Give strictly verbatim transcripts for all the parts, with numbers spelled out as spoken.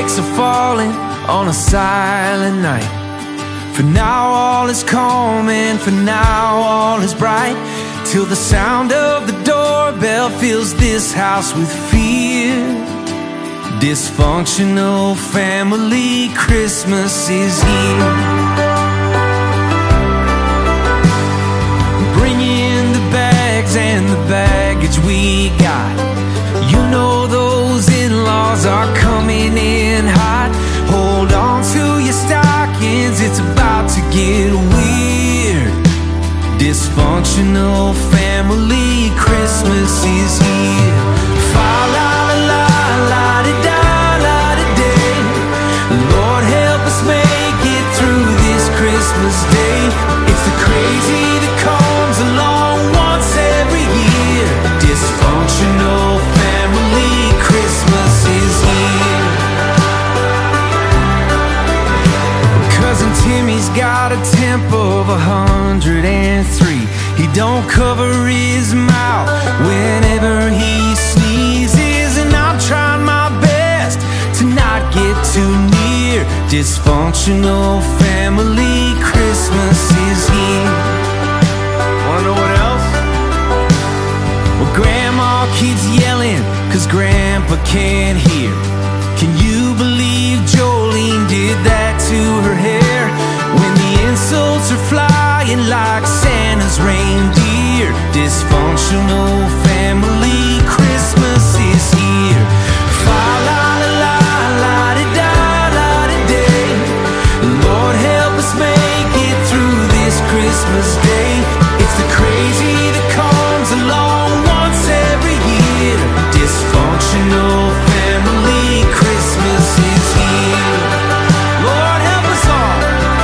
flakes are falling on a silent night. For now all is calm and for now all is bright, till the sound of the doorbell fills this house with fear. Dysfunctional family Christmas is here. Bring in the bags and the baggage we got. You know those in-laws are coming in hot. Hold on to your stockings, it's about to get weird. Dysfunctional family Christmas is here. Fa la la la la di da la di day. Lord help us make it through this Christmas day. It's the crazy that comes along once every year. Dysfunctional family Christmas is here. Cousin Timmy's got a temp of a hundred and three. He don't cover his mouth whenever he sneezes, and I'm trying my best to not get too near. Dysfunctional family Christmas is here. Wanna know what else? Well, Grandma keeps yelling cause Grandpa can't hear. Can you believe Jolene did that to her hair? When the insults are flying like Santa's reindeer. Dysfunctional family Christmas is here. Fa la la la la di da la di day. Lord help us make it through this Christmas day. It's the crazy that comes along once every year. Dysfunctional family Christmas is here. Lord help us all.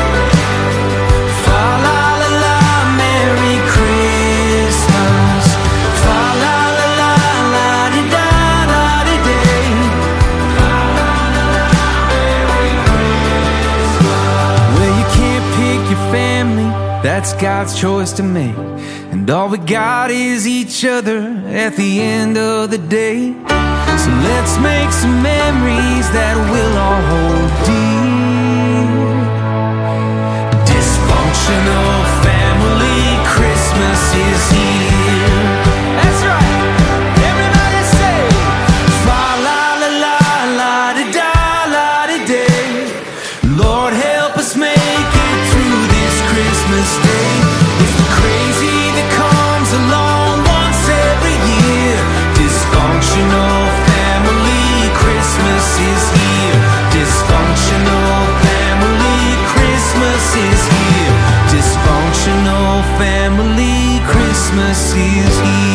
Fa la la la, Merry Christmas. Fa la la la la di da la di day. Fa la la la, Merry Christmas. Well, you can't pick your family, that's God's choice to make. And all we got is each other at the end of the day. So let's make some memories that we'll all hold dear. Dysfunctional family Christmas is here. That's right, everybody say fa la la la la di da la di day. Lord help us make it through this Christmas day. It's the crazy that comes along once every year. Dysfunctional family Christmas is here. Dysfunctional family Christmas is here. Dysfunctional family Christmas is here.